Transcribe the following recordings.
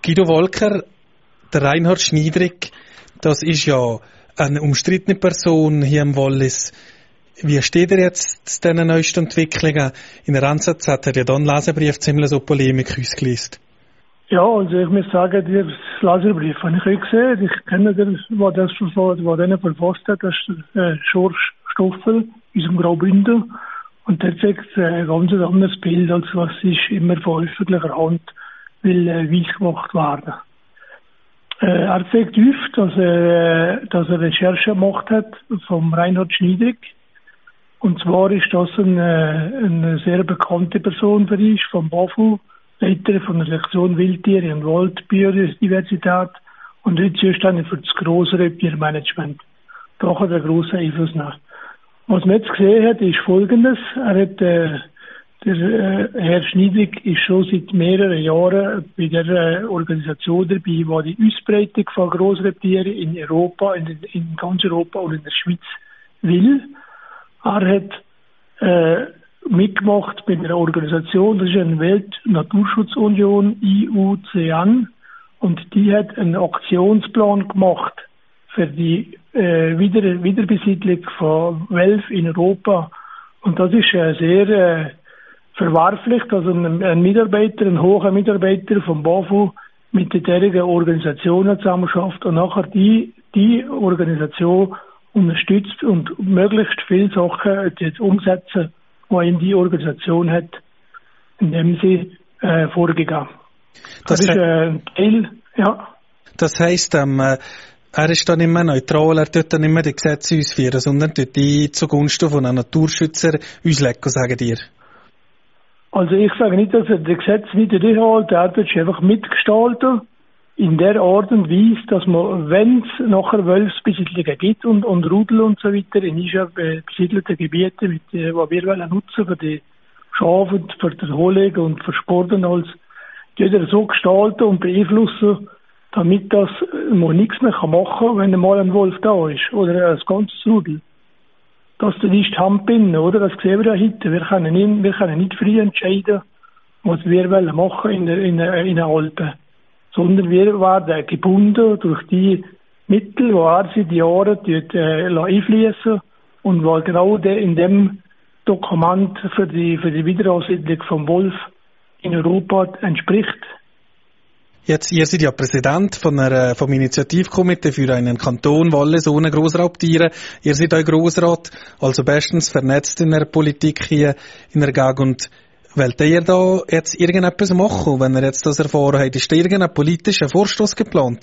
Guido Wolker, der Reinhard Schniedrig, das ist ja eine umstrittene Person hier im Wallis. Wie steht er jetzt zu diesen neuesten Entwicklungen? In der Ansatz hat er ja dann Leserbrief ziemlich so Polemik ausgelöst. Ja, also ich muss sagen, das Leserbrief habe ich auch gesehen. Ich kenne den, der den verfasst hat, das ist George Stoffel aus dem Graubünden. Und der zeigt ein ganz anderes Bild, als was ist immer von öffentlicher Hand will weiss gemacht werden. Er zeigt auf, dass er Recherche gemacht hat vom Reinhard Schniedrig. Und zwar ist das eine sehr bekannte Person für ihn, vom BAFU, Leiter von der Sektion Wildtiere und Waldbiodiversität und heute zuständig für das Grossrebtiermanagement. Da hat er grossen Einfluss nach. Was man jetzt gesehen hat, ist Folgendes. Der Herr Schniedrig ist schon seit mehreren Jahren bei der Organisation dabei, die die Ausbreitung von Grossrebtieren in Europa, in ganz Europa und in der Schweiz will. Er hat mitgemacht bei einer Organisation, das ist eine Weltnaturschutzunion, IUCN, und die hat einen Aktionsplan gemacht für die Wiederbesiedlung von Wölfen in Europa. Und das ist sehr verwerflich, dass ein hoher Mitarbeiter vom BAFU mit derjenigen Organisationen zusammenarbeitet und nachher die Organisation unterstützt und möglichst viele Sachen jetzt umsetzen, die ihm die Organisation hat, indem sie vorgegeben. Das ist ein Teil, ja. Das heisst, er ist dann nicht mehr neutral, er tut dann nicht mehr die Gesetze ausführen, sondern tut die zugunsten von einem Naturschützer auslegen, sagen dir. Also ich sage nicht, dass er die Gesetze nicht einhält, er tut einfach mitgestalten, in der Art und Weise, dass man, wenn es nachher Wolfsbesiedlungen gibt und Rudel und so weiter in besiedelten Gebieten, die wir nutzen für die Schafe und für die Erholung und für Sport und alles, die er so gestalten und beeinflussen, damit das man nichts mehr machen kann, wenn einmal ein Wolf da ist oder ein ganzes Rudel. Das ist die Hand binden, oder? Das sehen wir ja heute. Wir können nicht frei entscheiden, was wir machen in den Alpen. Sondern wir werden gebunden durch die Mittel, die er seit Jahren einfließen und was genau in dem Dokument für die Wiederansiedlung vom Wolf in Europa entspricht. Jetzt, ihr seid ja Präsident vom Initiativkomitee für einen Kanton Wallis ohne Grossraubtiere. Ihr seid auch Grossrat, also bestens vernetzt in der Politik hier in der Gegend. Wollt ihr da jetzt irgendetwas machen, wenn ihr jetzt das erfahren habt? Ist da irgendein politischer Vorstoß geplant?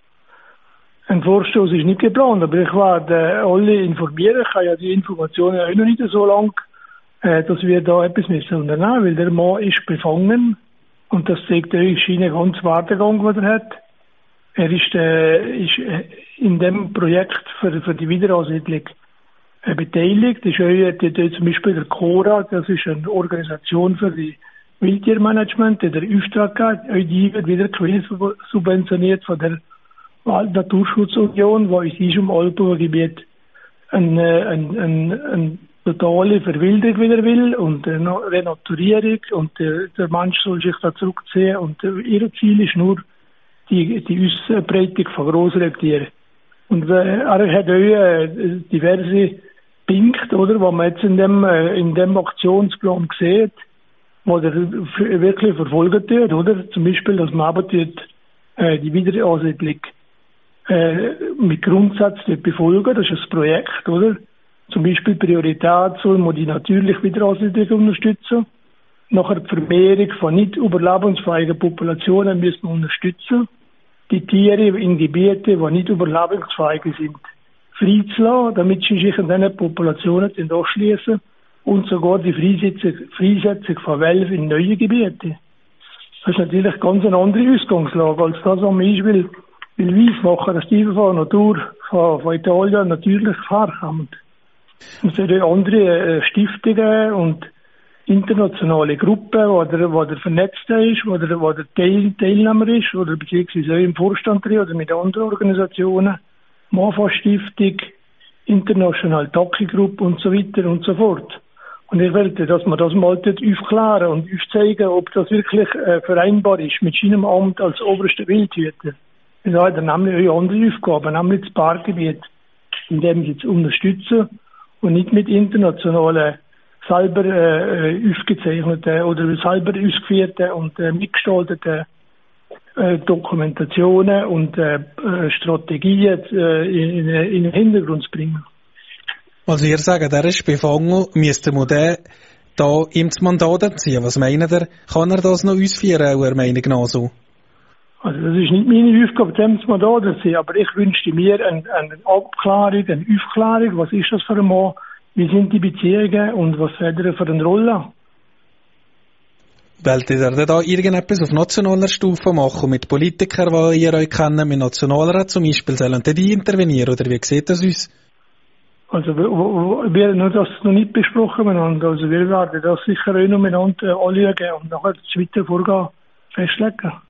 Ein Vorstoß ist nicht geplant, aber ich werde alle informieren. Ich habe ja die Informationen auch noch nicht so lang, dass wir da etwas unternehmen müssen, weil der Mann ist befangen und das zeigt euch seinen ganzen Werdegang, den er hat. Er ist in dem Projekt für die Wiederansiedlung beteiligt. Das ist zum Beispiel der CORA, das ist eine Organisation für die Wildtiermanagement, der Auftrag hat. Auch die wird wieder subventioniert von der Naturschutzunion, wo in diesem Alpengebiet eine totale Verwilderung wieder will und eine Renaturierung und der Mensch soll sich da zurückziehen und ihr Ziel ist nur die Ausbreitung von Grossrebtieren. Und er hat auch diverse Punkte, oder, was man jetzt in dem Aktionsplan sieht, wo er wirklich verfolgt wird, oder? Zum Beispiel, dass man aber die Wiederansiedlung mit Grundsätzen befolgen, das ist ein Projekt, oder? Zum Beispiel Priorität soll man die natürliche Wiederansiedlung unterstützen. Nachher die Vermehrung von nicht überlebensfähigen Populationen müssen wir unterstützen. Die Tiere in Gebieten, die nicht überlebensfähig sind, freizulassen, damit sie sich an diesen Populationen anschließen und sogar die Freisetzung von Wölfen in neue Gebiete. Das ist natürlich ganz eine andere Ausgangslage als das, was man will weiss machen, dass die von Natur von Italien natürlich herkommt. Und es sind andere Stiftungen und internationale Gruppen, wo der Vernetzte ist, wo der Teilnehmer ist, oder beziehungsweise auch im Vorstand drin oder mit anderen Organisationen, MAFA Stiftung, International Taki Group und so weiter und so fort. Und ich wollte, dass man das mal dort aufklären und aufzeigen, ob das wirklich vereinbar ist mit seinem Amt als oberster Wildhüter. Das hat er nämlich eine andere Aufgabe, nämlich das Parkgebiet, in dem sie zu unterstützen und nicht mit internationalen, selber aufgezeichneten oder selber ausgeführten und mitgestalteten Dokumentationen und Strategien in den Hintergrund zu bringen. Also ihr sagt, er ist befangen, müsste man den da ihm das Mandat entziehen. Was meint ihr? Kann er das noch ausführen, eurer Meinung nach so? Also das ist nicht meine Aufgabe, dem das Mandat zu entziehen, aber ich wünschte mir eine Abklärung, eine Aufklärung, was ist das für ein Mann, wie sind die Beziehungen und was hat er für eine Rolle? Wollt ihr da irgendetwas auf nationaler Stufe machen, mit Politikern, die ihr euch kennt, mit Nationalrat zum Beispiel, sollen die intervenieren, oder wie sieht das aus? Also wir haben das noch nicht besprochen miteinander, also wir werden das sicher auch noch miteinander anschauen und nachher das weitere Vorgehen festlegen.